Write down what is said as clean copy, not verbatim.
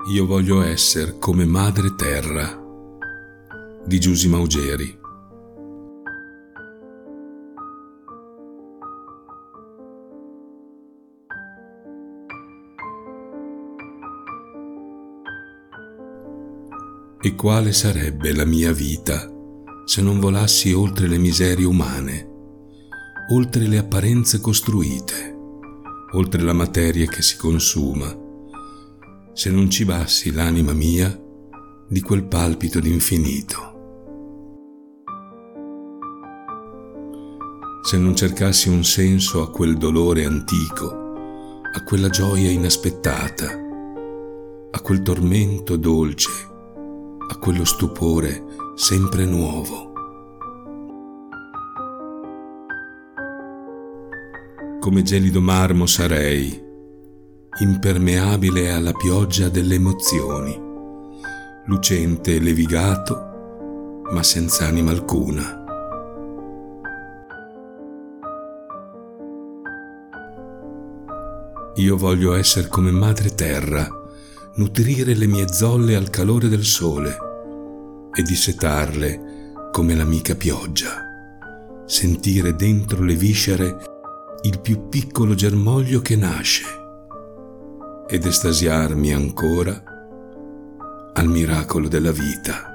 Io voglio essere come madre terra di Giusy Maugeri. E quale sarebbe la mia vita se non volassi oltre le miserie umane, oltre le apparenze costruite, oltre la materia che si consuma, se non cibassi l'anima mia di quel palpito d'infinito. Se non cercassi un senso a quel dolore antico, a quella gioia inaspettata, a quel tormento dolce, a quello stupore sempre nuovo. Come gelido marmo sarei, impermeabile alla pioggia delle emozioni, lucente e levigato, ma senza anima alcuna. Io voglio essere come madre terra, nutrire le mie zolle al calore del sole e dissetarle come l'amica pioggia, sentire dentro le viscere il più piccolo germoglio che nasce ed estasiarmi ancora al miracolo della vita.